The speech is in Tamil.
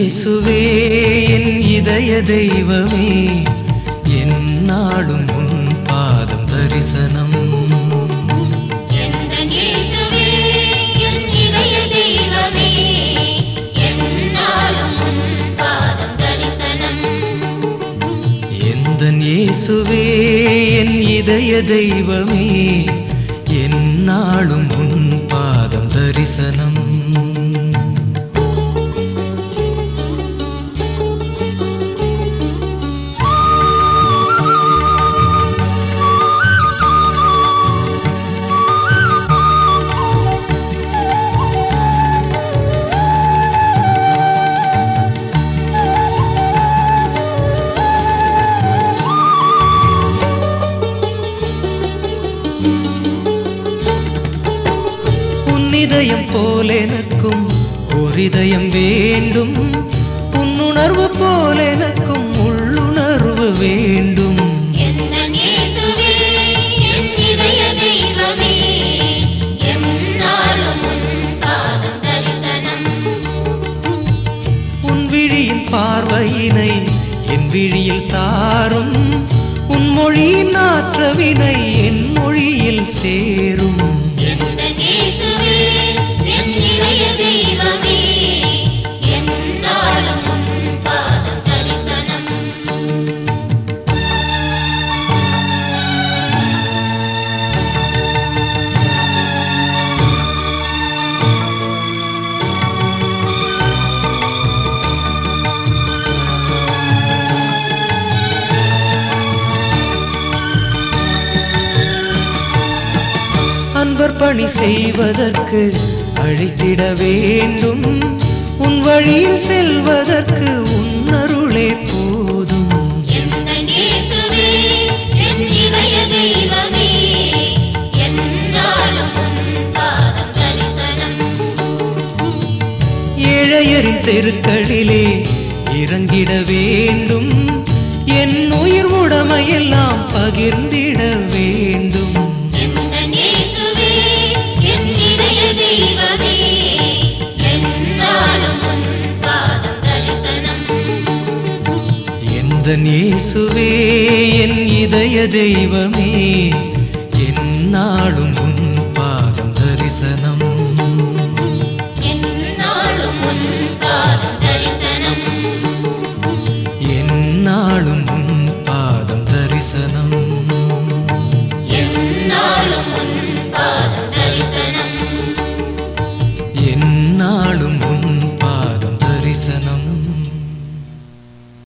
இயேசுவே என் இதய தெய்வமே என்னாலும் உன் பாதம் தரிசனம் எந்தன் இயேசுவே என் இதய தெய்வமே என்னாலும் உன் பாதம் தரிசனம் எந்தன் இயேசுவே என் இதய தெய்வமே என்னாலும் உன் பாதம் தரிசனம் இதயம் போல எனக்கும் ஒரு இதயம் வேண்டும் உன்னுணர்வு போல எனக்கும் உள்ளுணர்வு வேண்டும் எந்தன் இயேசுவே என் இதய தெய்வமே என்னாலும் உன் பாதம் தரிசனம் உன் விழியின் பார்வையினை என் விழியில் தாரும் உன் மொழியின் ஆற்றவினை என் மொழியில் சேரும் எந்தன் இயேசுவே என் இதய தெய்வமே என்னாலும் உன் பாதம் தரிசனம் அன்பர் பணி செய்வதற்கு அழைத்திட வேண்டும் உன் வழியில் செல்வதற்கு உன் அருளே போதும் எந்தன் இயேசுவே என் இதய தெய்வமே என்னாலும் உன் பாதம் தரிசனம் ஏழையரின் தெருக்களிலே இறங்கிட வேண்டும் என் உயிர் உடமையெல்லாம் பகிர்ந்திட வேண்டும் எந்தன் இயேசுவே என் இதய தெய்வமே என்னாலும் உன் பாதம் தரிசனம் எந்தன் இயேசுவே என் இதய தெய்வமே